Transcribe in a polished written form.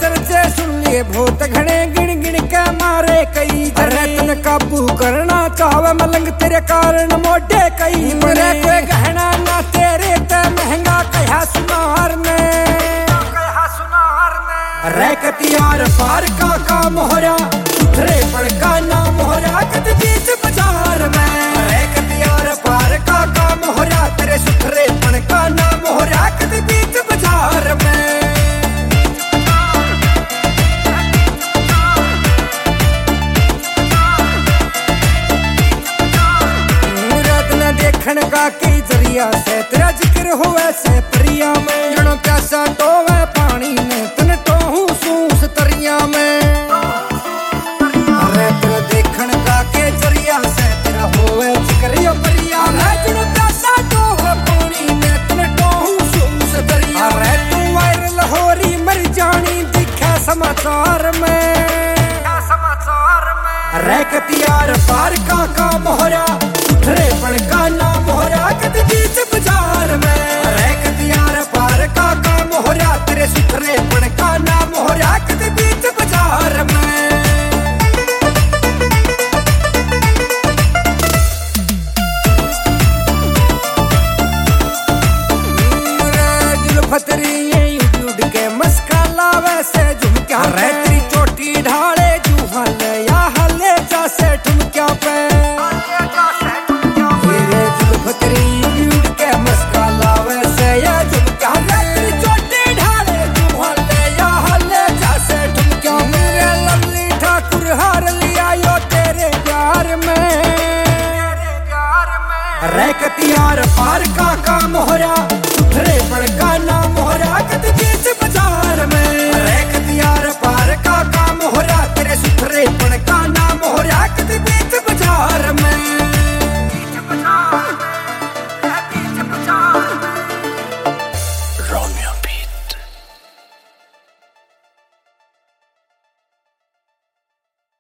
चर्चे सुन लिए बहुत घने, गिन गिन के मारे कई जने। तन काबू करना चाहवे मलंग तेरे कारण मोटे कई बने। कोई गहना ना तेरे ते महंगा कहा सुनार ने, रैकतियार पार का मोहरा सुथरे पड़ का ना मोहरा कद बीच बाजार में। रैकतियार पार का मोहरा तेरे सुथरे पड़ का ना मोहरा कद बीच बाजार में। देखण का कई जरिया से तेरा जिक्र हुए से परिया में। जनो प्यासा टोवे पानी में तन टोहू सूस तरिया में। अरे तेरा देखण का के जरिया से तेरा हुए जिक्र यो परिया में। जनो प्यासा टोवे पानी में तन टोहू सूस तरिया में। अरे तू वायरल होरी मर जानी दिखे समाचार में। रैकतियार पार का मोहरा सुथरे पड़ का ना मोहरा कद बीच बाजार में। रैकतियार पार का मोहरा तेरे सुथरे पड़ का ना मोहरा कद बीच बाजार में। जुल्फतरी उड़ के मस्का लावे से झुमक्या रे तेरी चोटी ढाले जूहल या हले जैसे ठुमक्या पे। जुल्फतरी उड़ के मस्का लावे से या झुमक्या रे तेरी चोटी ढाले जूहल या हले जैसे ठुमक्या। मेरे लवली ठाकुर हार लिया यो तेरे प्यार में। रैकतियार पार का मोहरा सुथरे पड़ का ना मोहरा कद बीच बाजार में। रैकतियार पार का मोहरा तेरे सुथरे पड़ का ना मोहरा कद बीच बाजार में। Romeo.